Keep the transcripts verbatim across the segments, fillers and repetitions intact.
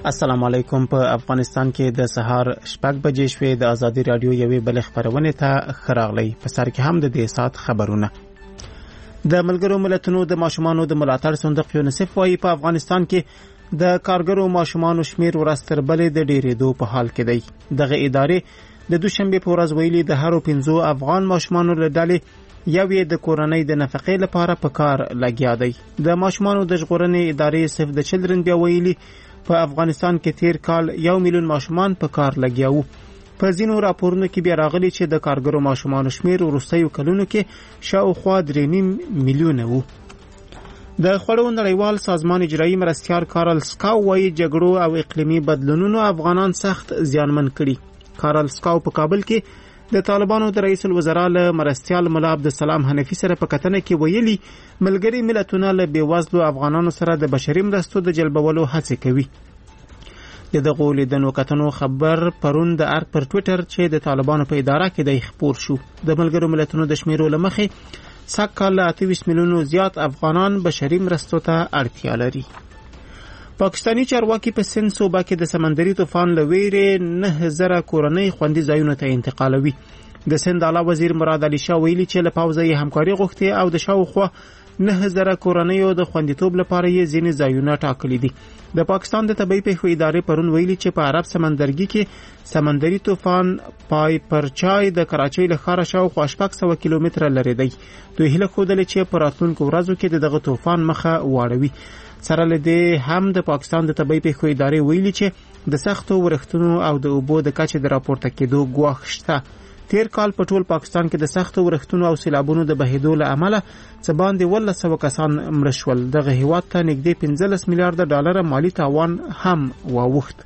السلام علیکم. په افغانستان کې د سهار شپږ بجې شوې. د ازادي رادیو یوې بلې خبرونه ته خراغلی. په سر کې هم د دې سات خبرونه. د ملګرو ملتونو د ماشومانو د ملاتړ صندوق یونیسف وايي په افغانستان کې د کارګرو ماشومانو شمیر ورځ تر بلې د ډېرېدو په حال کې دی. دغه ادارې د دوشنبه په ورځ ویلي د هرو پنځو افغان ماشومانو له ډلې یو یې د کورنۍ د نفقې لپاره په کار لګیا دی. د ماشومانو د ژغورنې ادارې سیف د چلډرن بیا ویلي په افغانستان کې تیر کال یو میلیون ماشومان په کار لګیا وو. په ځینو راپورونو کې بیا راغلي چې د کارګرو ماشومانو شمیر وروستیو کلونو کې شاوخوا درې نیم میلیونه وو. د خوړو نړیوال سازمان اجرایي مرستیال کارل سکاو وايي جګړو او اقلیمي بدلونونو افغانان سخت زیانمن کړي. کارل سکاو په کابل کې د طالبانو د رئیس الوزرا له مرستیال مولا عبدالسلام حنفي سره په کتنه کې ویلي ملګري ملتونه له بېوزلو افغانانو سره د بشري مرستو د جلبولو هڅې کوي. د دغو لیدنو کتنو خبر پرون د ارګ پر ټویټر چې د طالبانو په اداره کې د خپور شو. د ملګرو ملتونو د شمیرو له مخې سږ کال له اته ویشت میلیونو زیات افغانان بشري مرستو ته اړتیا لري. پاکستانی چارواکي په سند صوبه کې د سمندري طوفان له ویرې نه زره کورنۍ خوندي ځایونو ته انتقالوي. د سند اعلی وزیر مراد علي شاه ویلي چې له پوځه یې همکاري غوښتې او د شاوخوا نه زره کورنیو د خوندیتوب لپاره یې ځینې ځایونه ټاکلي دي. د پاکستان د طبي پیښو ادارې پرون ویلي چې په عرب سمندرګي کې سمندري طوفان پای پر چای د کراچۍ له ښاره شاوخوا شپږ سوه کیلومتره لرې دی. دوی هیله ښودلې چې په راتلونکو ورځو کې د دغه طوفان مخه واړوي. سره له دې هم د پاکستان د طبي پیښو ادارې ویلي چې د سختو ورښتونو او د اوبو د کچې د راپورته کېدو ګواښ شته. تیر کال په ټول پاکستان کې د سختو ورښتونو او سیلابونو د بهېدو له امله څه باندې اوولس سوه کسان مړه شول. دغه هیواد ته نږدې پنځلس میلیارډه ډالره مالي تاوان هم واوښت.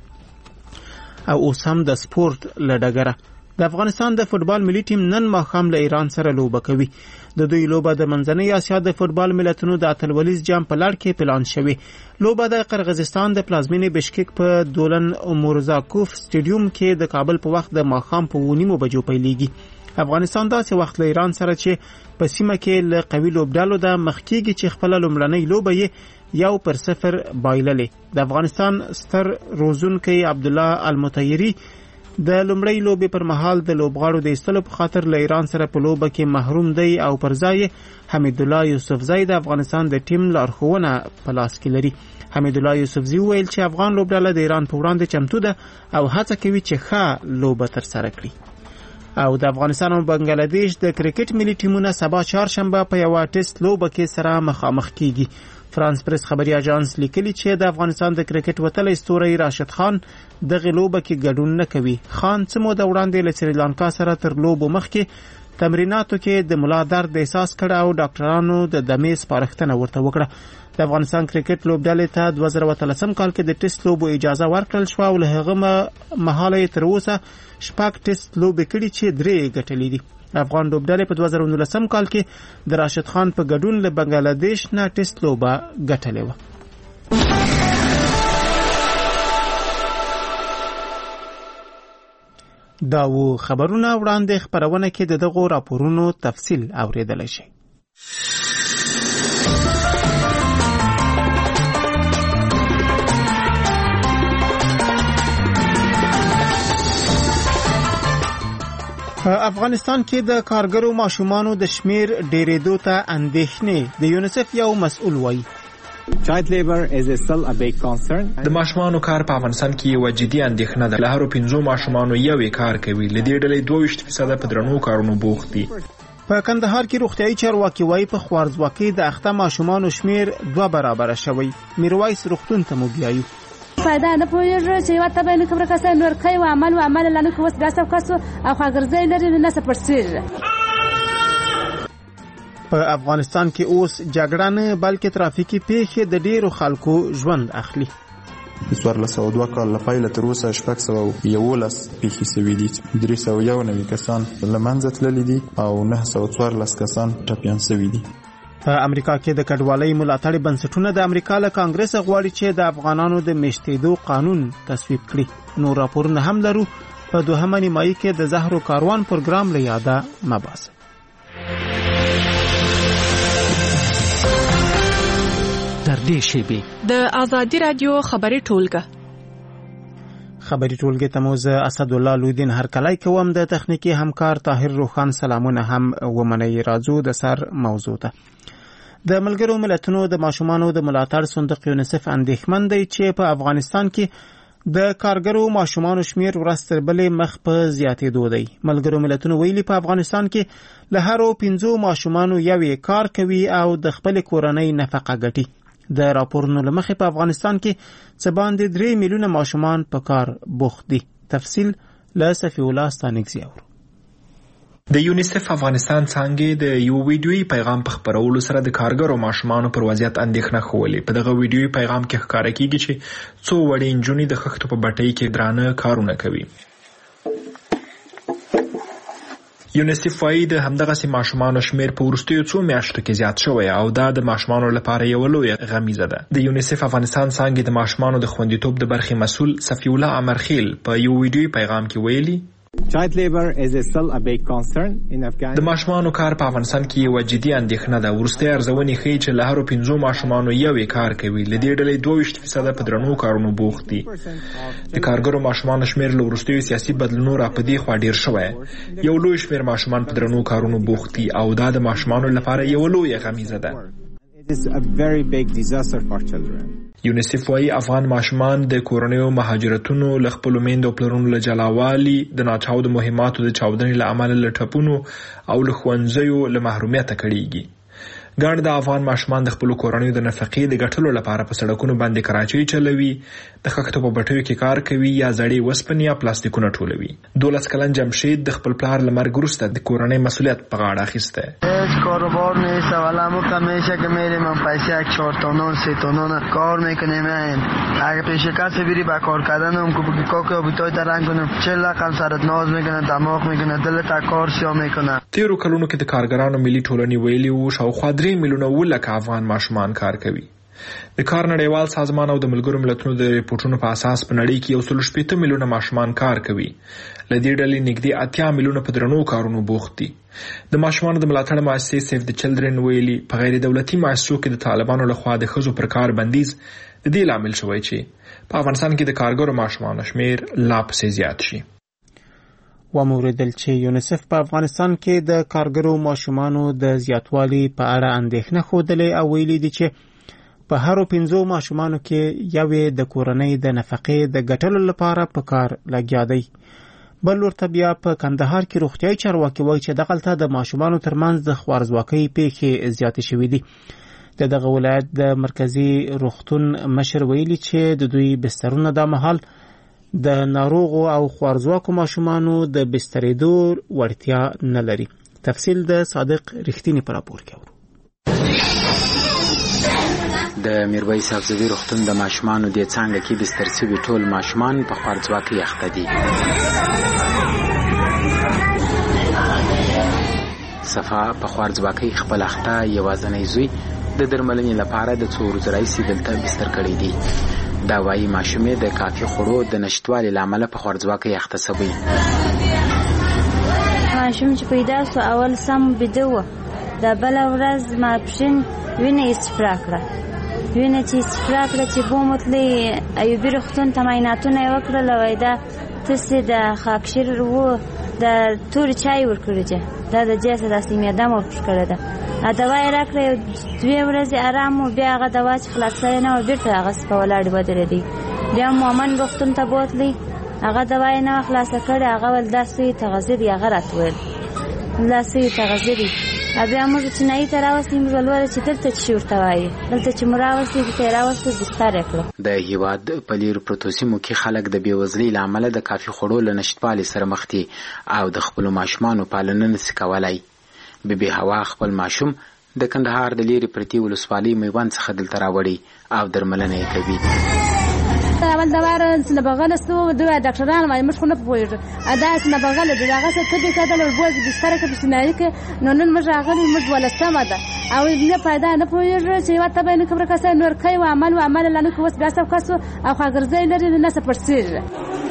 او اوس هم د سپورت له ډګره د افغانستان د فوټبال ملي ټیم نن ماښام له ایران سره لوبه کوي. د دوی لوبه د منځنۍ اسیا د فوټبال ملتونو د اتلولیز جام په لړ کې پلان شوې. لوبه د قرغیزستان د پلازمینې بشکک په دولن مورزاکوف سټیډیوم کې د کابل په وخت د ماښام په ونیمو بجو پیلېږي. افغانستان داسې وخت له ایران سره چې په سیمه کې له قوي لوبډالو د مخ کېږي چې خپله لومړنۍ لوبه یې یو پر صفر بایللې. د افغانستان ستر روزونکی عبدالله المطیري د لومړی لوبې پر مهال د لوبغاړو د ایستلو په خاطر له ایران سره په لوبه کې محروم دی او پر ځای حمیدالله یوسفزی د افغانستان د ټیم لارښوونه په لاس کې لري. حمیدالله یوسفزی ویل چې افغان لوبډله د ایران په وړاندې چمتو ده او هڅه کوي چې ښه لوبه ترسره کړي. او د افغانستان او بنگلاديش د کرکټ ملي ټیمونه سبا چهارشنبه په یوه ټیسټ لوبه کې سره مخامخ کیږي. فرانس پریس خبري اژانس لیکلي چې د افغانستان د کرکټ وتلی ستوری راشد خان دغه لوبه کې ګډون نه کوي. خان څه موده وړاندې له سریلانکا سره تر لوبو مخکې تمریناتو کې د ملا درد احساس کړ او ډاکټرانو د دمې سپارښتنه ورته وکړه. د افغانستان کرکټ لوبډلې ته دوه زره اتلسم کال کې د ټیسټ لوبو اجازه ورکړل شوه او له هغه مهاله یې تر اوسه شپږ ټیسټ لوبې کړي چې درې یې ګټلې دي. افغان لوبډلې په دوه زره نولسم کال کې د راشد خان په ګډون له بنگلاديش نه ټیسټ لوبه ګټلې وه. دا و خبرونه وړاندې خبرونه کې د دغو راپورونو تفصیل اوریدلی شي. په افغانستان کې د کارګرو ماشومانو د شمیر ډېرېدو ته اندېښنې د یونیسف یو مسؤل وایي. د ماشومانو کار په افغانستان کې یوه جدي اندېښنه ده. له هرو پنځو ماشومانو یو یې کار کوي. له دې ډلې دوه ویشت فیصده په درنو کارونو بوخت دي. په کندهار کې روغتیايي چارواکي وایي په خوارځواکۍ د اخته ماشومانو شمیر دوه برابره شوی. میرویس روغتون ته مو بیایو. فایده نه پوهېږو چې یوه تبه نه کبره کسه نور کوي و عمل و عمل لانه که اوس بیا سب کسو او خواګرځی لري نه څه پړسېږي. په افغانستان کې اوس جګړه نه بلکې ترافیکي پیښې د ډیرو خلکو ژوند اخلي. څوارلس سوه دوه کال له پیله تر اوسه شپږ سوه یولس پیښې سوي دي. درې سوه یو نوي کسان له منځه تللي دي او نهه سوه څوارلس کسان ټپیان سوي دي. په امریکا کې د کډوالۍ ملاتړ بنسټونه د امریکا له کانګرس غواړي چې د افغانانو د میشتېدو قانون تصویب کړي. نور راپورونه هم لرو. په دوهمه نیمایي کې د زهرو کاروان پروګرام له یاده مباسه. در دې شیبې د ازادي رادیو خبري ټولګه خبري ټولګي ته مو زه اسد الله لودین هرکلی کوم. د تخنیکی همکار طاهر روخان سلامونه هم ومنئ. راځو د سر موضوع ته. د ملګرو ملتونو د ماشومانو د ملاتړ صندوق یونیسف اندېښمن دی چې په افغانستان کې د کارګرو ماشومانو شمیر ورځ تر بلې مخ په زیاتېدو دی. ملګرو ملتونو ویلي په افغانستان کې له هرو پنځو ماشومانو یوې کار کوي او د خپل کورنۍ نفقه ګټي. د راپورونو له مخې په افغانستان کې څه باندې درې میلیونه ماشومان په کار بوخت دي. تفصیل له صفی الله ستانکزي اورو. د یونیسف افغانستان څانګې د یو ویډیوي پیغام په خپرولو سره د کارګرو ماشومانو پر وضعیت اندېښنه ښولې. په دغه ویډیوي پیغام کې ښکاره کیږي چې څو وړې نجونې د خښتو په بټۍ کې درانه کارونه کوي. یونیسف وايي د همدغسې ماشومانو شمیر په وروستیو څو میاشتو کې زیات شوی او دا د ماشومانو لپاره یوه لویه غمیزه ده. د یونیسف افغانستان څانګې د ماشومانو د خوندیتوب د برخې مسؤل صفی الله امرخیل په یو ویډیوي پیغام کې ویلي Child labor is still a big concern in Afghanistan. د ماشومانو کار په افغانستان کې یوه جدي اندېښنه ده. وروستۍ ارزونې ښیي چې له هرو پنځو ماشومانو یوې کار کوي. له دې ډلې دوه ویشت فیصده په درنو کارونو بوخت دي. د کارګرو ماشومانو شمیر له وروستیو سیاسي بدلونو را په دې خوا ډېر شوی. یو لوی شمیر ماشومان په درنو کارونو بوخت دي او دا د ماشومانو لپاره یوه لویه غمیزه ده. It is a very big disaster for children. یونیسف وايي افغان ماشومان د کورنیو مهاجرتونو له خپلو میندو او پلرونو له جلاوالي، د ناچاودو مهماتو د چاودنې له امله له ټپونو او له ښوونځیو له محرومیته کړېږي. ګڼ د افغان ماشومان د خپلو کورنیو د نفقې د ګټلو لپاره په سړکونو باندې کراچۍ چلوي، د خښتو په بټیو کې کار کوي یا زړې وسپنې یا پلاستیکونه ټولوي. دولس کلن جمشید د خپل پلار له مرګ وروسته د کورنۍ مسئولیت په غاړه اخیستی. هیچ کاروبار نیست. اولا موقع میشه که میریم من پیسه یک چهار تونون سه تونون کار میکنیم. اگه پیش کسی بری با کار کردن اون که کاک آبیتای درنگ کنیم چل رقم سرت ناز میکنه، دماغ میکنه، دلت کار سیا میکنه. تیرو کلونو کې د کارګرانو ملي ټولنې ویلي وو شاوخوا درې میلیونه ولکه افغان ماشومان کار کوي. د کار نړیوال سازمان او د ملګرو ملتونو د ریپورټونو په اساس په نړۍ کې یو سل شپېته میلیونه ماشومان کار کوي. له دې ډلې نږدې اتیا میلیونه په درنو کارونو بوخت دي. د ماشومانو د ملاتړ مؤسسې سیف د چلډرن ویلي په غیر دولتي مؤسسو کې د طالبانو لخوا د ښځو پر کار بندیز د دې لامل شوی چې په افغانستان کې د کارګرو ماشومانو شمیر لا پسې زیات شي. وموریدل چې یونیسف په افغانستان کې د کارګرو ماشومانو د زیاتوالي په اړه اندېښنه ښودلې او ویلي دي چې په هرو پنځو ماشومانو کې یوې د کورنۍ د نفقې د ګټلو لپاره په کار لګیا دی. بل ورته بیا په کندهار کې روغتیايي چارواکي وایي چې دغلته د ماشومانو ترمنځ د خوارځواکۍ پیښې زیاتې شوې دي. د دغه ولایت د مرکزي روغتون مشر ویلي چې د دوی بسترونه دا مهال د ناروغو او خوارځواکو ماشومانو د بسترېدو وړتیا نه لري. تفصیل د صادق رښتینی په راپور کې اورو. د میرویس افزوي روغتون د ماشومانو د څانګه کې بستر شوي ټول ماشومان په خوارځواکۍ اخته دي. صفا په خوارځواکۍ خپل اخته یوازینی زوی د درملنې لپاره د څو ورځو راهیسې دلته بستر کړی دی. دا وایي ماشومې د کافي خوړو د نشتوالي له امله په خوارځواکۍ اخته شوی. ماشوم چې پیدا سو اول سم بیده و، د بله ورځ ماپښین وینه استفرا کړه. وینه چې استفرا کړه چې بومتلی ایوبي روغتون ته معایناتونه یې وکړل، وایي دا تاسې د خاکشیر و د تورې چای ورکړی دی، دا د جیسه داسې معده مو پټ کړې ده. دوا یې راکړه، یو دوې ورځې ارام و، بیا هغه دوا چې خلاصه نه وه بېرته هغسې په ولاړې ودرېدی. بیا مومن روغتون ته بوتلی، هغه دوا یې نه وه خلاصه کړې، هغه ویل دا سوی تغذیه دي، هغه راته ویل دا سوی تغذیه دي. بیا موږ چینایي ته راوستې، موږ ولوله چې دلته څه شي ورته وایي. دلته چې مو راوستې دلته یې راوستې بستر یې کړو. د هېواد په لیرو پرتو سیمو کې خلک د بېوزلۍ له امله د کافي خوړو له نشتوالي سره مخ دي او د خپلو ماشومانو پالنه نسي کولی. بیبي هوا خپل ماشوم د کندهار د لیرې پرتې ولسوالۍ میوند څخه دلته راوړي او درملنه یې کوي. اول دوار نه بغل سو دوه ډاکټران ما مش خو نه پوهیږي ادا اس نه بغل د هغه څه ته کېدل وربوز بستر کې بسنای کې نو نن مش راغلی مش ولستمه ده او نه پیدا نه پوهیږي چې وته به نه خبره کسه نور کوي او عمل او عمل لنه کوس بیا څه کسو او خاګرځي لري نه څه پرسیر.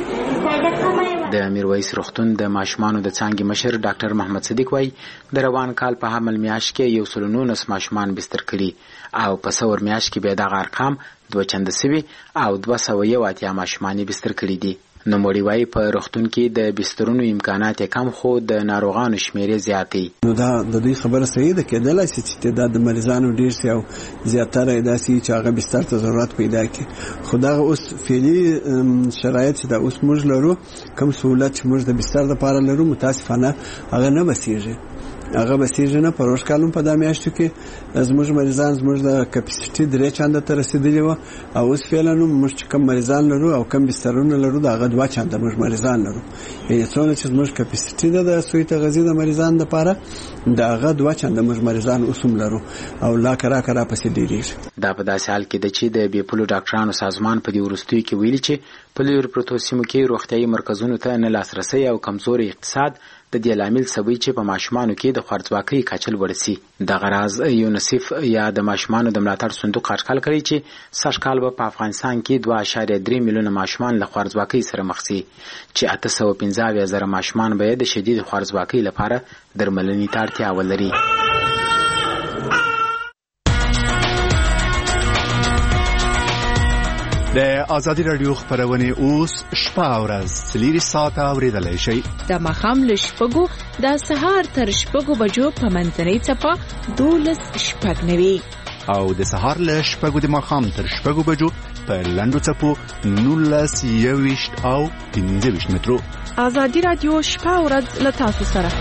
د میرویس روغتون د ماشومانو د څانګې مشر ډاکټر محمد صدیق وای د روان کال په حمل میاشت کې یو سل نولس ماشومان بستر کړي او په څور میاشت کې به دغه ارقام دوه چنده سوي او دوه سوه یو اتیا ماشومان بستر کړي دي. نوموړي وایي په روغتون کې د بسترونو امکانات کم خو د ناروغانو شمیرې زیاتې. نو دا د دوی خبره صحیح ده، کېدلی شي چې تعداد د مریضانو ډېر شي او زیاتره یې داسې چې هغه بستر ته ضرورت پیدا کړي. خو دغه اوس فعلي شرایط چې دا اوس موږ لرو، کوم سهولت چې موږ د بستر دپاره لرو، متاسفانه هغه نه بسیږي. هغه بسیږي نه. په روژ کالم په دا میاشتو کې زموږ مریضان زموږ د کپیسټي درې چنده ته رسېدلي وه، او اوس فعلا موږ چې کم مریضان لرو او کم بسترونه لرو د هغه دوه چنده موږ مریضان لرو. یعنې څومره چې زموږ کپیسټي ده د سوی تغذیې د مریضان دپاره، د هغه دوه چنده موږ مریضان اوس هم لرو او لا کرا کرا پسې ډېرېږي. دا په داسې حال کې ده چې د بې پولو ډاکټرانو سازمان په دې وروستیو کې ویلي چې په لویو پرتو سیمو کې روغتیایي مرکزونو ته نه لاسرسی او کمزوري اقتصاد د دې لامل سوي چې په ماشومانو کې د خوارځواکۍ کچه لوړه سي. دغه راز یونیسف یا د ماشومانو د ملاتړ صندوق اټکل کړی چې سږکال به په افغانستان کې دوه اعشاریه درې میلیونه ماشومان له خوارځواکۍ سره مخ سي، چې اته سوه پنځه اویا زره ماشومان به د شدید خوارځواکۍ لپاره درملنې ته اړتیا ولري. د آزادي رادیو خبرونه اوس شپه او ورځ څلور ساعته اوریدلای شئ. د ماښام له شپږو د سهار تر شپږو بجو په منځنۍ څپه دولس شپږ نوي او د سهار له شپږو د ماښام تر شپږو بجو په لنډو څپو نولس یوویشت او پنځه ویشت مترو. آزادي رادیو شپه او ورځ له تاسو سره.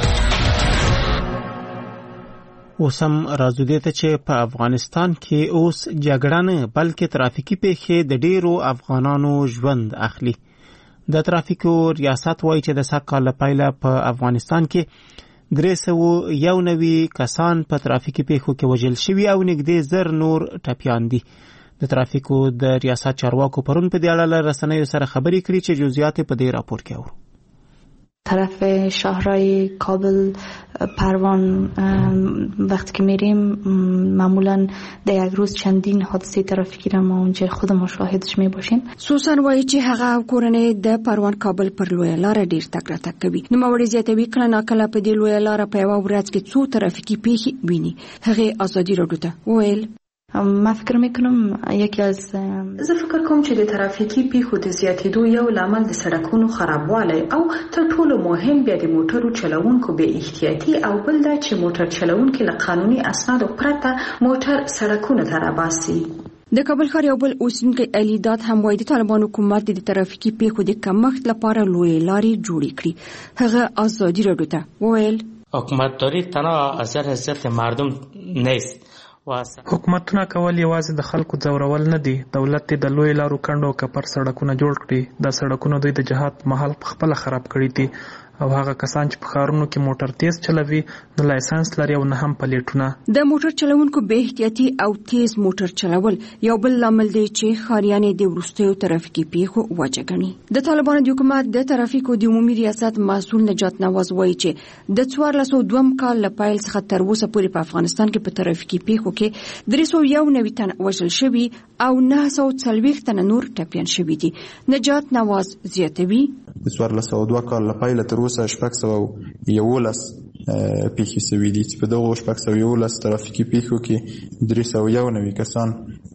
اوس هم راځو دې ته چې په افغانستان کې اوس جګړه نه بلکې ترافیکي پیښې د ډیرو افغانانو ژوند اخلي. د ترافیکو ریاست وایي چې د سږ کال له پیله په افغانستان کې درې سوه یو نوي کسان په ترافیکي پیښو کې وژل شوي او نږدې زر نور ټپیان دي. د ترافیکو د ریاست چارواکو پرون په دې اړه له رسنیو سره خبرې کړې چې جزئیات په دې راپور کې اورو. طرف شهرهای کابل پروان وقتی که میریم معمولا در یک روز چندین حادثه ترافیکی را ما اونجا خود مشاهدش میباشیم. سوسن وایي چې هغه کورنۍ د پروان کابل پر لویه لار ډیر تګ راتګ کوي. نوموړي زیاتوي کله ناکله په دې لویه لار په یوه ورځ کې څو ترافیکي پیښې ویني. هغې ازادي راډیو ته وویل ما فکر میکنم یکی از زه فکر کوم چې د ترافیکي پیښو د زیاتېدو یو لامل د سړکونو خرابوالی او تر ټولو مهم بیا د موټرو چلوونکو بې احتیاطي او بل دا چې موټر چلوونکي له قانوني اسنادو پرته موټر سړکونو ته راباسي. د کابل ښار یو بل اوسیدونکی علي داد هم وایي د طالبان حکومت د ترافیکي پیښو د کمښت لپاره لویې لارې جوړې کړي. هغه ازادي راډیو ته وویل حکومتداری تنها اثر حیثیت مردم نیست. حکومتونه کول یوازې د خلکو ځورول نه دي. دولت د لوی لارو کندو کپر سړکونه جوړ کړي. دا سړکونه دوی د جهاد مهال په خپل خراب کړي دي او هغه کسان چې په ښارونو کې موټر تیز چلوي نو لایسنس لري او نه هم پلیټونه. د موټر چلوونکو بې احتیاطي او تیز موټر چلول یو بل لامل دی چې ښاریان د وروستیو ترافیکي پیښو وجه ګڼي. د طالبانو د حکومت د ترافیکو د عمومي ریاست مسؤل نجات نواز وایي چې د څوارلس سوه دوه کال له پیل څخه تر اوسه پورې په افغانستان کې په ترافیکي پیښو کې درې سوه یو نوي تنه وژل شوي او نهه سوه څلوېښت تنه نور ټپیان شوي دي. نجات نواز زیاتوي د څوارلس سوه دوه کال له پیله تر اوسه شپږ سوه یولس پیښې شوي دي چې په دغو شپږ سوه یولس ترافیکي پیښو کې درې سوه یو نوي کسان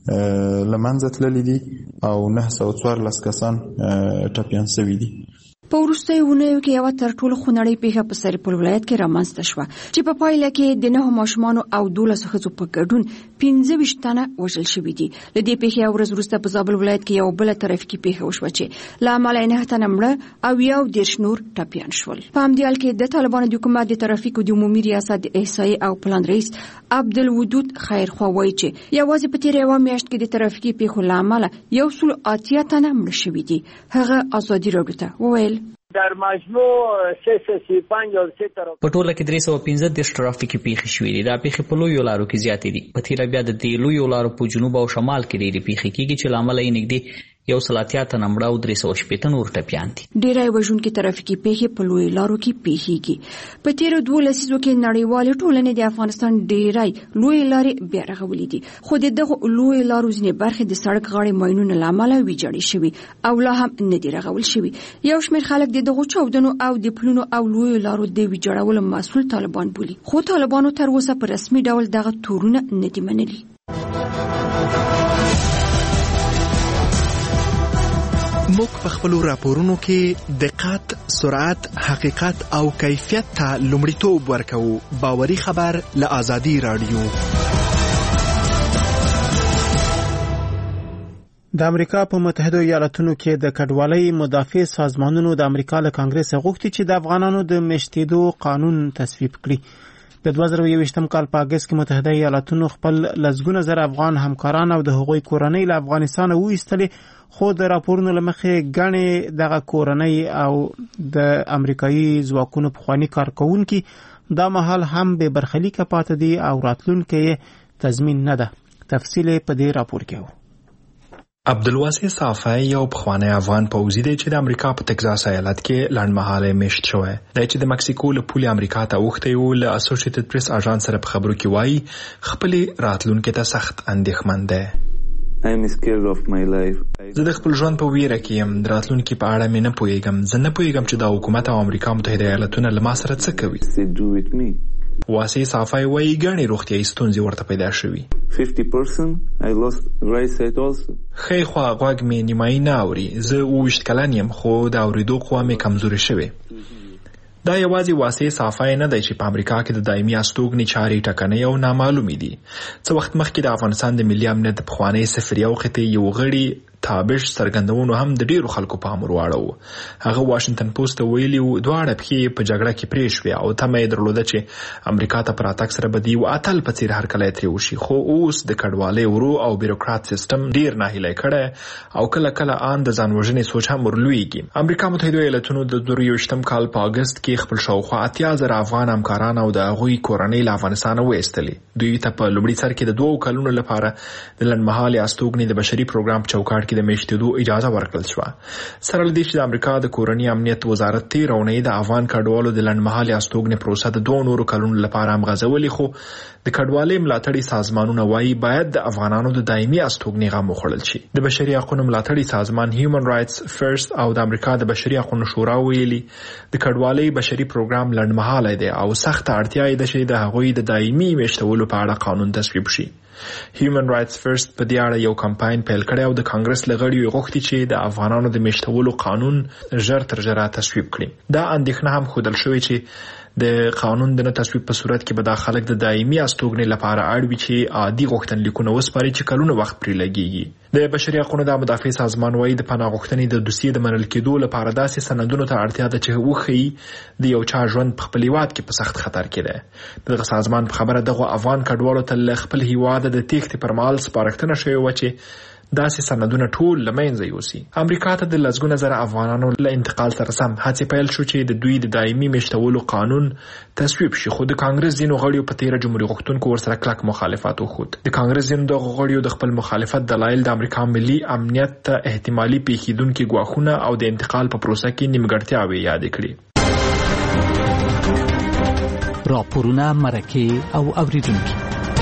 له منځه تللي دي او نهه سوه څوارلس کسان ټپیان شوي دي. په وروستیو اونیو کې یوه تر ټولو خونړۍ پیښه په سرپل ولایت کې رامنځته شوه چې په پایله کې د نهو ماشومانو او دولسو ښځو په ګډون پنځه ویشت تنه وژل شوي دي. له دې پیښې یوه ورځ وروسته په زابل ولایت کې یوه بله ترافیکي پیښه وشوه چې له امله یې نهه تنه مړه او یو دېرش نور ټپیان شول. په همدې حال کې د طالبانو د حکومت د ترافیکو د عمومي ریاست د احصایې او پلان رئیس عبدالودود خیرخوا وایي چې یوازې په تېره یوه میاشت کې د ترافیکي پیښو له امله یو سل اتیا تنه مړه شوي دي. هغه ازادي راډیو ته وویل در مجموع سه سوه سی و پنج یا سه تر په ټوله کې درې سوه پنځه دېرش ترافیکي پیښې شوې دي. دا پیښې په لویو لارو کې زیاتې دي. په تېره بیا د دې لویو لارو په جنوب او شمال کې ډېرې پیښې کېږي چې له امله یې نږدې یو سل اتیا تنه مړه او درې سوه شپېته نور ټپیان دي. ډېری وژونکي ترافیکي پیښې په لویو لارو کې پیښېږي. په تېرو دوو لسیزو کې نړیوالې ټولنې د افغانستان ډېری لویې لارې بیا رغولې دي، خو د دغو لویو لارو ځینې برخې د سړک غاړې ماینونو له امله ویجاړې شوي او لا هم نه دي رغول شوي. یو شمېر خلک د دغو چاودنو او د پلونو او لویو لارو د ویجاړولو مسؤل طالبان بولي، خو طالبانو تر اوسه په رسمي ډول دغه تورونه نه دي منلي. موږ په خپلو راپورونو کې دقت، سرعت، حقیقت او کیفیت ته لومړیتوب ورکوو. باوري خبر له آزادي راډیو. د امریکا په متحده ایالاتونو کې د کډوالۍ مدافع سازمانونو د امریکا له کانګرس غوښتي چې د افغانانو د میشتېدو قانون تصویب کړي. د دوه زره یوویشتم کال په اگست کې متحده ایالاتونو خپل لسګونه زره افغان همکاران او د هغوی کورنۍ له افغانستان وایستلې، خو د راپورونو له مخې ګڼې دغه کورنۍ او د امریکایي ځواکونو پخواني کارکوونکي دا مهال هم بې برخلیکه پاتې دي او راتلونکی یې تضمین نه ده. تفصیل په دې راپور کې و. عبدالواسع صافی یو پخوانی افغان پوځي دی چې د امریکا په تکزاس ایالت کې لنډمهاله میشت شوی دی چې د مکسیکو له پولې امریکا ته اوښتی و. له اسوسییټډ پریس اژانس سره په خبرو کې وایي خپلې راتلونکي ته سخت اندېښمن دی. زه د خپل ژوند په ویره کې یم. د راتلونکي په اړه مې نه پوهیږم. زه نه پوهیږم چې دا حکومت او امریکا متحده ایالتونه له ما سره څه کوي. واسع صافی وایي ګڼې روغتیایي ستونزې ورته پیدا شوي. ښی خوا غوږ مې نیمایي نه اوري. زه اوویشت کلن یم خو د اورېدو قوه مې کمزورې شوې. دا یوازې واسع صافی نه دی چې په امریکا کې د دایمي استوګنې چارې ټکنۍ او نامعلومې دي. څه وخت مخکې د افغانستان د ملي امنیت د پخوانۍ سفیر او خطې یو غړي تابش څرګندونو هم د ډیرو خلکو پام ورواړو. هغه واشنگټن پوسټ ته ویلي و دواړه پښې په جګړه کې پرې شوې او تمه یې درلوده چې امریکا ته پر راتګ سره به د یو اتل په څېر هرکلی ترې وشي. خو اوس د کډوالۍ ورو او بیروکرات سیستم ډیر ناهیلی کړی او کله کله ان د ځان وژنې سوچ هم ورلویږي. امریکا متحده ایالتونو د دوه زره یوویشتم کال په اګست کې خپل شاوخوا اتیا زره افغان همکاران او د هغوی کورنۍ له افغانستانه وایستلې. دوی ته په لومړي سر کې د دوو کلونو لپاره د لنډمهالې استوګنې د بشري پروګرام په چوکاټ کې د میشتېدو اجازه ورکړل شوه. سره له دې چې د امریکا د کورنۍ امنیت وزارت تېره اونۍ د افغان کډوالو د لنډمهالې استوګنې پروسه د دوه نورو کلونو لپاره هم غځولې، خو د کډوالۍ ملاتړي سازمانونه وایي باید د افغانانو د دایمي استوګنې غم وخوړل شي. د بشري حقوقو ملاتړي سازمان هیومن رایټس فرست او د امریکا د بشري حقوقو شورا ویلي د کډوالۍ بشري پروګرام لنډمهاله دی او سخت اړتیا یې ده چې د هغوی د دایمي میشتولو په اړه قانون تصویب شي. هیومن رایټس فرست په دې اړه یو کمپاین پیل کړی او د کانګرس له غړیو یې غوښتي چې د افغانانو د میشتولو قانون ژر تر ژره تصویب کړي. دا اندېښنه هم ښودل شوې چې د قانون د نه تصویب په صورت کې به دا خلک د دایمي استوګنې لپاره اړ وي چې عادي غوښتنلیکونه وسپاري چې کلونه وخت پرې لګیږي. د بشري حقوقو د مدافع سازمان وایي د پناه غوښتنې د دوسیې د منل کېدو لپاره داسې سندونو ته اړتیا ده چې وښیي د یو چا ژوند په خپل هیواد کې په سخت خطر کې دی. دغه سازمان په خبره دغه افغان کډوالو ته له خپل هیواده د تېښتې پر مهال سپارښتنه شوې وه چې داسې سندونه ټول له منځه یوسي. امریکا ته د لسګونه زره افغانانو له انتقال سره سم هڅې پیل شو چې د دوی د دایمي میشتولو قانون تصویب شي، خو د کانګرس ځینو غړیو په تېره جمهوري غوښتونکو ورسره کلک مخالفت وښود. د کانګرس ځینو دغو غړیو د خپل مخالفت دلایل د امریکا ملي امنیت ته احتمالي پیښیدونکي ګواښونه او د انتقال په پروسه کې نیمګړتیاوې یادې کړې. راپورونه، مرکې او اوریدونکي.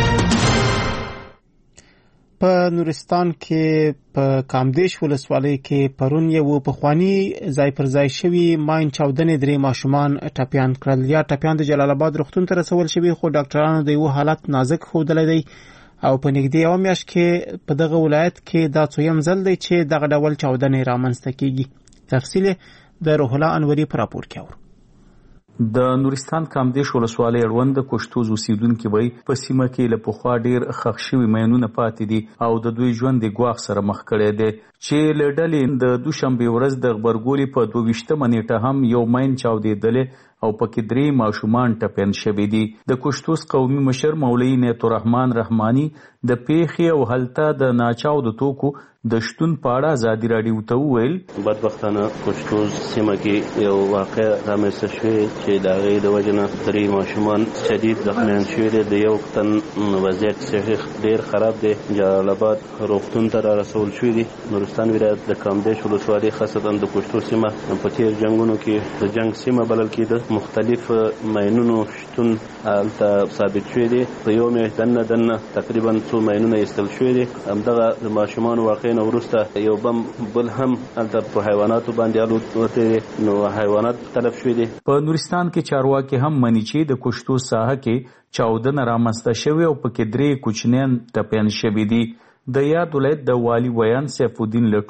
په نورستان کې په کامدیش ولسوالۍ کې پرون یو پخوانی ځای پر ځای شوی ماین چاودنې درې ماشومان ټپیان کړل. یا ټپیان د جلال آباد روغتون ته رسول شوي، خو ډاکټرانو د یو حالت نازک ښودلی دی او په نږدې یوه میاشت کې په دغه ولایت کې دا څویم ځل دی چې دغه ډول چاودنې رامنځته کیږي. تفصیل د روح الله انوري په راپور کې اورو. د نورستان کامدیش ولسوالۍ اړوند د کوشتوز اوسیدونکي وایي په سیمه کې له پخوا ډیر ښخ شوي ماینونه پاتې دي او د دوی ژوند د ګواښ سره مخ کړی دی چې له ډلې د دوشنبې ورځ د غبرګولي په دوه ویشتمه نیټه هم یو ماین چاودېدلی او پکې درې ماشومان ټپیان شوي دي. د کوشتوز قومي مشر مولوي نیت الرحمن رحماني د پیښې او هلته د ناچاودو توکو د شتون په اړه ازادي راډیو ته وویل بدبختانه کوشتوز سیمه کې یو واقع رامنځته شوی چې د هغې د وجې نه درې ماشومان شدید زخمیان شوي دي. د یو تن وضعیت صحي ډېر خراب دی. جلال آباد روغتون ته را رسول شوي دي. نورستان ولایت د کامدیش ولسوالۍ خاصتا د کوشتوز سیمه په تېر جنګونو کې د جنګ سیمه بلل کېده. مختلف ماینونو شتون هلته ثابت شوی دی. په یو میاشت دننه دننه تقریبا څو ماینونه ایستل شوي دي. همدغه د ماشومانو واقع نه وروسته یو بم بل هم هلته په حیواناتو باندې الوت وتی نو حیوانات تلف شوي دي. په نورستان کې چارواکي هم مني چې د کوشتوز ساحه کې چاودنه رامنځته شوې او پکې درې کوچنیان ټپیان شوي دي. د یاد ولایت د والي ویان سیف الدین لټون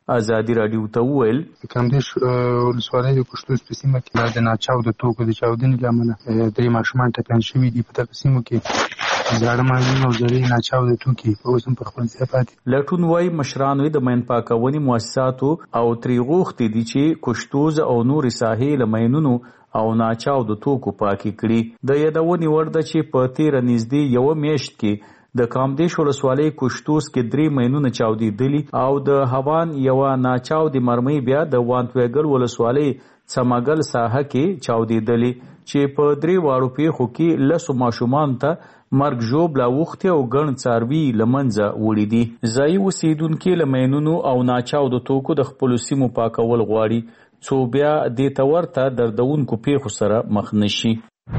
ازادي رادیو ته وویل کامدیش ولسوالۍ د کوشتوز په سیمه کې د ناچاو د توکو د چاودنې له امله درې ماشومان ټپیان شوي دي. په دغه سیمو کې زاړه ماشین او زړې ناچاو د توکي په اوس هم په خپل ځای پاتې. لټون وايي مشرانو د ماین پاکونې مؤسساتو او ترې غوښتي دي چې کوشتوز او نورې ساحې له ماینونو او ناچاو د توکو پاکي کړي. د یادونې وړ ده چې په تیره نږدې یوه میاشت کې د کامدیش ولسوالۍ کوشتوز کې درې ماینونه چاودېدلي او د هوان یوه ناچاو د مرمۍ بیا د وانتویګل ولسوالۍ څمګل ساحه کې چاودېدلې چې په درې واړو پیښو کې لسو ماشومانو ته مرګ ژوبله اوښتې او ګڼ څاروي له منځه وړي دي. ځایي اوسېدونکي له ماینونو او ناچاو د توکو د خپلو سیمو پاکول غواړي څو بیا دې ته ورته دردونکو پیښو سره مخ نشي.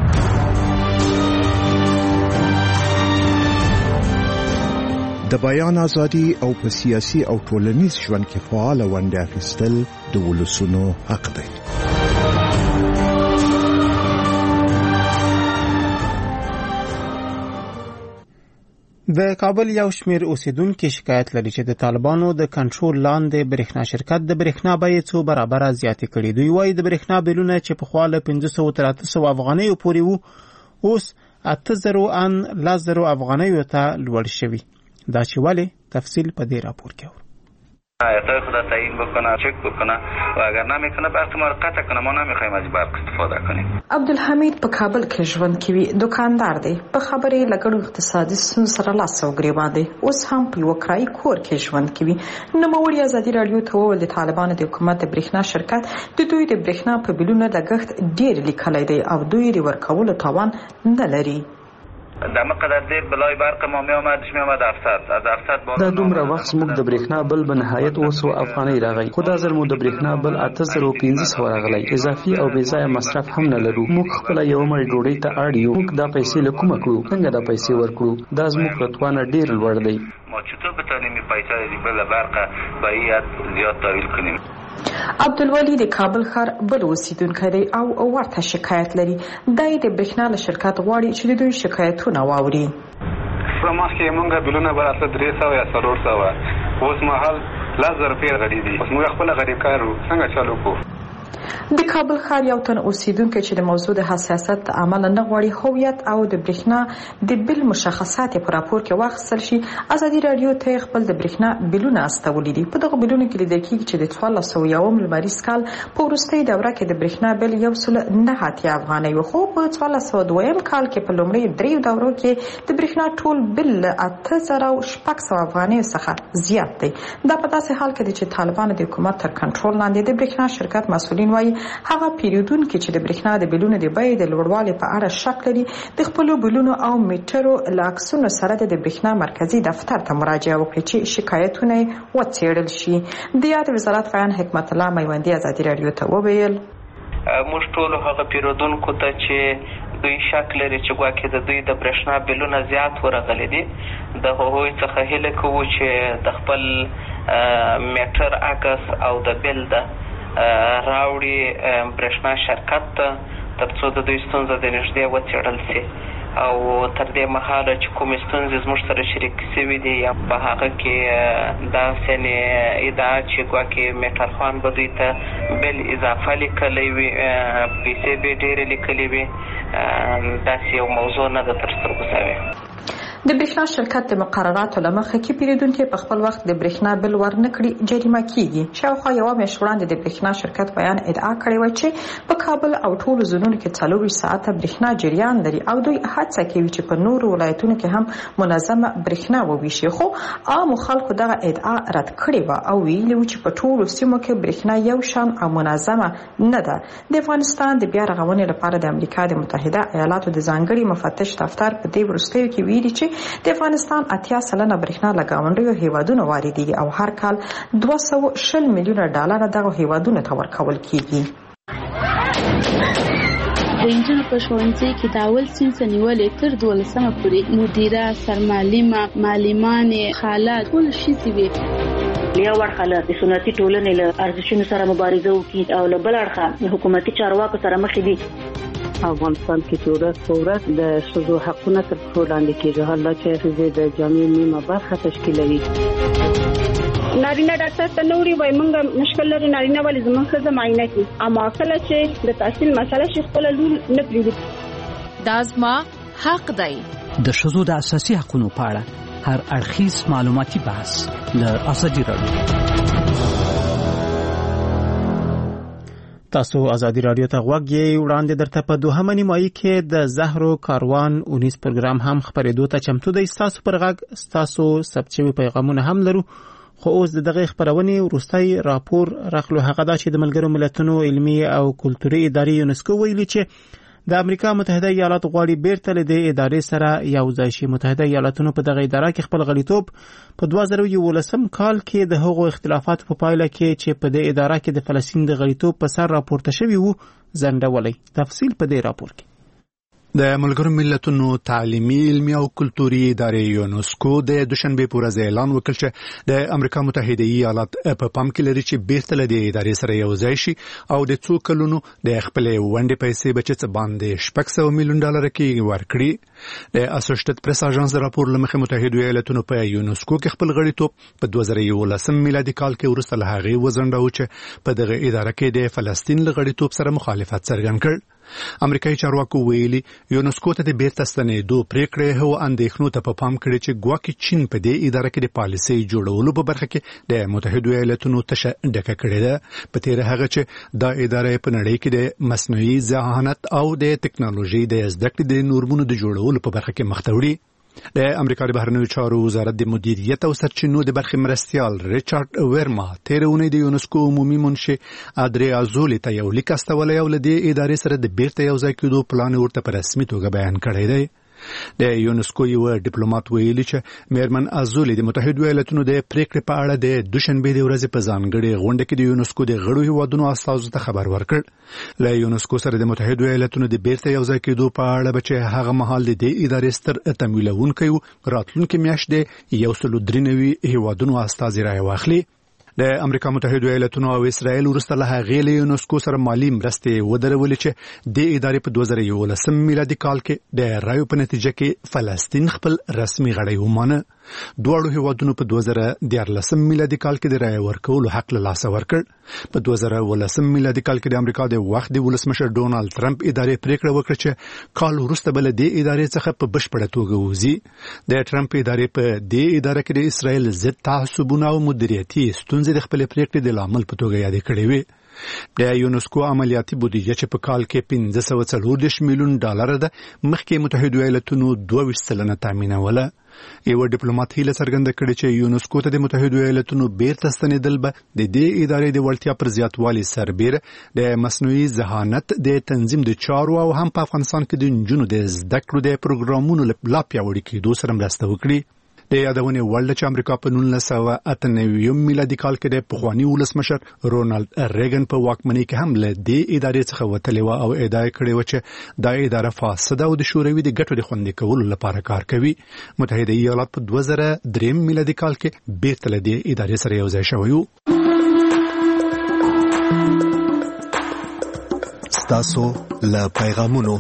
د بیان ازادي او په سیاسي او ټولنیز ژوند کې فعال ونډه اخیستل د ولسونو حق دی. د کابل یو شمیر اوسیدونکو شکایت لري چې د طالبانو د کنټرول لاندې برېښنا شرکت د برېښنا بیې څو برابره زیاتې کړي. دوی وایي د برېښنا بیلونه چې پخوا له پنځه سوه تر اته سوه افغانیو پورې وو اوس اته زرو ان لس زرو افغانیو ته لوړ شوي. دا چې ولې تفصیل په دې راپور کې اورو. آیتای خدا تعیین بکنه، چک بکنه و اگر نمیکنه برق ما رو قطع کنه. ما نمیخوایم از برق استفاده کنیم. عبدالحمید په کابل کې ژوند کوي، دکاندار دی. په خبرې لګړو اقتصادي ستونزو سره لاس او ګریوان دی. اوس هم په یو کرایي کور کې ژوند کوي. نوموړي ازادي رادیو ته وویل د طالبانو د حکومت د برېښنا شرکت د دوی د برېښنا په بیلونو لګښت ډېر لیکلی دی او دوی د ورکولو توان نه لري. دا مقدار دیر بلای برق ما می آمدش می آمد افسد از افسد بالا. دا دومره وخت موږ د برېښنا بل په نهایت اوه سوه افغانۍ راغی. خو دا ځل مو د برېښنا بل اته زره پنځه سوه راغلی. اضافي او بې ځایه مصرف هم نه لرو. موږ خپله یوه مړۍ ډوډۍ ته اړ یو. موږ دا پیسې له کومه کړو؟ څنګه دا پیسې ورکړو؟ دا زموږ له توانه ډېر لوړ دی. ما چطور بتانیم این پیسه از بل برق به این زیاد تحویل کنیم؟ عبدالولی د کابل ښار بل اوسیدونکی دی او ورته شکایت لري. دی د برېښنا له شرکت غواړي چې د دوی شکایتونه واوري. مخکې مونږ بیلونه به راتله درې سوه یا څلور سوه، اوس مهال لس زره روپۍ غړي دي. اوس موږ خپله غریب کار وو، څنګه چالو کړو؟ د کابل ښار یو تن اوسیدونکی چې د موضوع د حساسیت عمله نه غواړي هویت او د برېښنا د بیل مشخصات په راپور کې واخیستل شي، ازادي راډیو ته خپل د برېښنا بیلونه استولي دي. په دغه بیلونو کې لیدل کېږي چې د څوارلس سوه یوم لمریز کال په وروستۍ دوره کې د برېښنا بیل یو سل نهه اتیا افغانۍ و، خو په څوارلس سوه دویم کال کې په لومړیو دریو دورو کې د برېښنا ټول بیل له اته زره شپږ سوه افغانیو څخه زیات دی. دا په داسې حال کې دی چې طالبانو د حکومت تر کنټرول لاندې د برېښنا شرکت مسؤلین وایي هغه پیرودونکي چې د برېښنا د بیلونو د بیې د لوړوالي په اړه شک لري د خپلو بیلونو او میټرو له عکسونو سره د برېښنا مرکزي دفتر ته مراجعه وکړي چې شکایتونه یې وڅېړل شي. د یاد وزارت بیان حکمت الله میوندي ازادي راډیو ته وویل موږ ټول هغه پیرودونکو ته چې دوی شک لري چې ګواکې د دوی د برېښنا بیلونه زیات ورغلي دي د هغوی څخه هیله کوو چې د خپل میټر عکس او د بیل د راوړي برېښنا شرکت ته تر څو د دوی ستونزه د نږدې وڅېړل سي او تر دې مهاله چې کومې ستونزې زموږ سره شریک سوي دي یا په هغه کې داسې ادعا چې ګواکې میټرخوان به دوی ته بیل اضافه لیکلی وي، پیسې به یې ډېرې لیکلې وي، داسې یو موضوع نه ده تر سترګو سوې. د برېښنا شرکت د مقرراتو له مخې کې پیرودونکي په خپل وخت د برېښنا بیل ورنه کړي جریمه کیږي. شاوخوا یوه میاشت وړاندې د برېښنا شرکت بیان ادعا کړې وه چې په کابل او ټولو زونونو کې څلورویشت ساعته برېښنا جریان لري او دوی هڅه کوي چې په نورو ولایتونو کې هم منظمه برېښنا وویشي، خو عامو خلکو دغه ادعا رد کړې وه او ویلي وو چې په ټولو سیمو کې برېښنا یو شان او منظمه نه ده. د افغانستان د بیا رغونې لپاره د امریکا د متحده ایالاتو د ځانګړي مفتش دفتر په دې وروستیو کې ویلي چې د افغانستان اتیا سلنه برېښنا له ګاونډیو هیوادونو واردېږي او هر کال دوه سوه شل میلیونه ډالر دغه هیوادونو ته ورکول کیږي. د انجونو په ښوونځي کې د اول صنف نیولې تر دولسمه پورې مدیره، سرمعلمه، معلمانې، خاله ټول ښځې وې. یو اړخه له سنتي ټولنې له ارزښتونو سره مبارزه وکړي او له بل اړخه حکومتي چارواکو سره مخ دي. افغانستان کې چې ورځ په ورځ د ښځو حقونه تر پښو لاندې کېږي، حالا چې ښځې د جامعې نیمه برخه تشکیلوي. نارینه ډاکټر ته نوري وای مونږ مشکل لري نارینه ولې زموږ ښځه معاینه کی اما کله چې د تحصیل مسله شي خپل لور نه پریږدي دا زما حق دی. د ښځو د اساسي حقوقو په اړه هر اړخیز معلوماتي بحث له ازادي راډیو. تاسو ازادي رادیو ته غوږ یې وړاندې درته په دوهمه نیمایي کې د زهرو کاروان اونیس پروګرام هم خبرېدو ته چمتو دی. تاسو پر غږ تاسو ثبت شوي پیغامونه هم لرو خو اوس د دغه خبرونې وروستۍ راپور راغلو هغه دا چې د ملګرو ملتونو علمي او کلتوري ادارې یونسکو ویلي چې د امریکا متحده ایالات غواړي بیرته له دې ادارې سره یو ځای شي. متحده ایالاتونو په دغه اداره کې خپل غړیتوب په دوه زره یولسم کال کې د هغو اختلافاتو په پایله کې چې په دې اداره کې د فلسطین د غړیتوب په سر راپورته شوی وو ځنډولی. تفصیل په دې راپور کې. د ملګرو ملتونو تعلیمي علمي او کلتوري ادارې یونسکو د دوشنبه په ورځ اعلان وکړ چې د امریکا متحده ایالات په پام کې لري چې بیرته له دې ادارې سره یو ځای شي او د څو کلونو د خپل ونډې پیسې بچت باندې شپږ سوه میلیون ډالر کې ورکړي. د اسوسییټډ پریس اژانس د راپور لمخې متحده ایالاتونو په یونسکو کې خپل غړیتوب په دوه زره یولسم میلادي کال کې وروسته له هغې وځنډاوه چې په دغه اداره کې د فلسطین له غړیتوب سره مخالفت څرګند کړ. امریکایي چارواکو ویلي یونسکو ته د بیرته ستنېدو پریکړې هو اندېښنو ته په پام کړي چې ګواکې چین په دې اداره کې د پالیسۍ جوړولو په برخه کې د متحده ایالاتونو تشه ډکه کړې ده. په تېره هغه چې دا اداره په نړۍ کې د مصنوعي ذهانت او د ټکنالوژي د زده کړې د نورمونو د جوړولو په برخه کې مخ ته وړي. د امریکا د بهرنیو چارو وزارت د مدیریت او سرچینو د برخې مرستیال ریچارډ ورما تېره اونۍ د یونسکو عمومي منشي ادري ازولي ته یو لیک استولی او له دې ادارې سره د بیرته یو ځای کېدو پلان ورته په رسمي توګه بیان کړی دی. د یونسکو یو ډیپلوماټ ویلي چې میرمن ازولي د متحده ایالاتونو د پریکړې په اړه د دوشنبه د ورځې په ځانګړې غونډه کې د یونسکو د غړو هیوادونو استازو ته خبر ورکړ. له یونسکو سره د متحده ایالاتونو د بیرته یو ځای کېدو په اړه به چې هغه مهال د دې ادارې ستر تمویلونکی راتلونکي میاشت د یو سلو درې نوي هیوادونو استازي رایه واخلي. د امریکا متحده ایالاتونو او اسرائیل وروسته له هغې له یونسکو سره مالي مرستې ودرولې چې د ادارې په دوه زره یولسم میلادي کال کې د رایو په نتیجه کې فلسطین خپل رسمي غړی ومانه. دواړو هیوادونو په دوه زره دیارلسم میلادي کال کې د رایې ورکولو حق له لاسه ورکړ. په دوه زره اوولسم میلادي کال کې د امریکا د وخت د ولسمشر ډونالد ټرمپ ادارې پریکړه وکړه چې کال وروسته به له دې ادارې څخه په بشپړه توګه وځي. د ټرمپ ادارې په دې اداره کې د اسرائیل ضد تعصبونه او مدیریتي ستونزې د خپلې پریکړې د لامل په توګه یادې کړې وې. د یونسکو عملیاتي بودیجه چې په کال کې پنځه سوه څلور دېرش میلیون ډالر ده مخکې متحده ایالاتونو دوه ویشت سلنه تامینوله. یو ډیپلوماټ هیله څرګنده کړې چې یونسکو ته د متحده ایالاتونو بیرته ستنېدل به د دې ادارې د وړتیا پر زیاتوالي سربیره د مصنوعي ذهانت د تنظیم د چارو او هم په افغانستان کې د نجونو د زده کړو د پروګرامونو لا پیاوړي کېدو سره مرسته وکړي. د یادونې وړ ده چې امریکا په نولس سوه اته نوي میلادي کال کې د پخواني ولسمشر رونالد ریګن په واکمنۍ کې هم له دې ادارې څخه وتلې وه او ادعا یې کړې وه چې دا اداره فاسده او د شوروي د ګټو د خوندي کولو لپاره کار کوي. متحده ایالات په دوه زره درېیم میلادي کال کې بیرته له دې ادارې سره یو ځای شوی و. ستاسو له پیغامونو.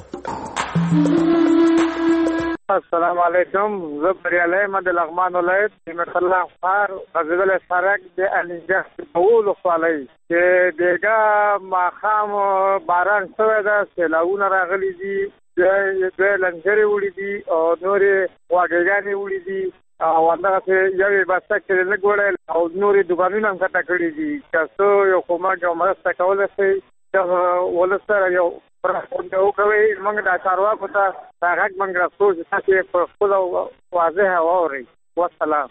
السلام علیکم. زه بریالی یم د لغمان ولایت نعمت الله ښار غزیدل سرک د الینجا کولو خوالی چې دیګه ماښام باران شوی ده سیلاونه راغلي دي دوی لنجرې وړي دي او نورې غواګېګانې وړي دي او همدغسې یوې بسته کې لږ وړی او نورې دوکانونه هم کټه کړي دي. که څه یو کومک او مرسته کولی شئ ولس سره یو پرخونده وکوئ موږ دا چارواکو ته دا غږ موږ رسو چې تاسې په خپله واضحه واورئ. والسلام.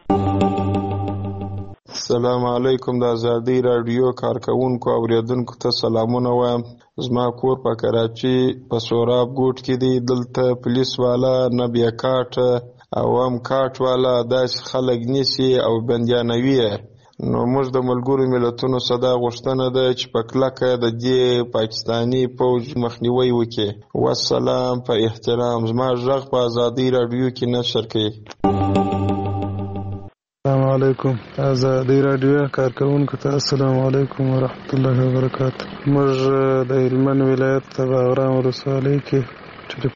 السلام علیکم. د ازادي راډیو کارکونکو او اوریدونکو ته سلامونه وایم. زما کور په کراچي په سوراب ګوټ کې دی. دلته پولیس والا نه بیا کاټ او هم کاټ والا داسې خلک نیسي او بندیانوي. نو موږ د ملګرو ملتونو صدا غوښتنه ده چې په کلکه د دې پاکستاني پوج مخنیوي وکړي. والسلام. په احترام زما غږ په ازادي راډیو کې نشر کړي. السلام علیکم. ازادي راډیو کارکونکو ته السلام علیکم ورحمت الله وبرکاته. موږ د هلمند ولایت د باغرام ولسوالۍ کې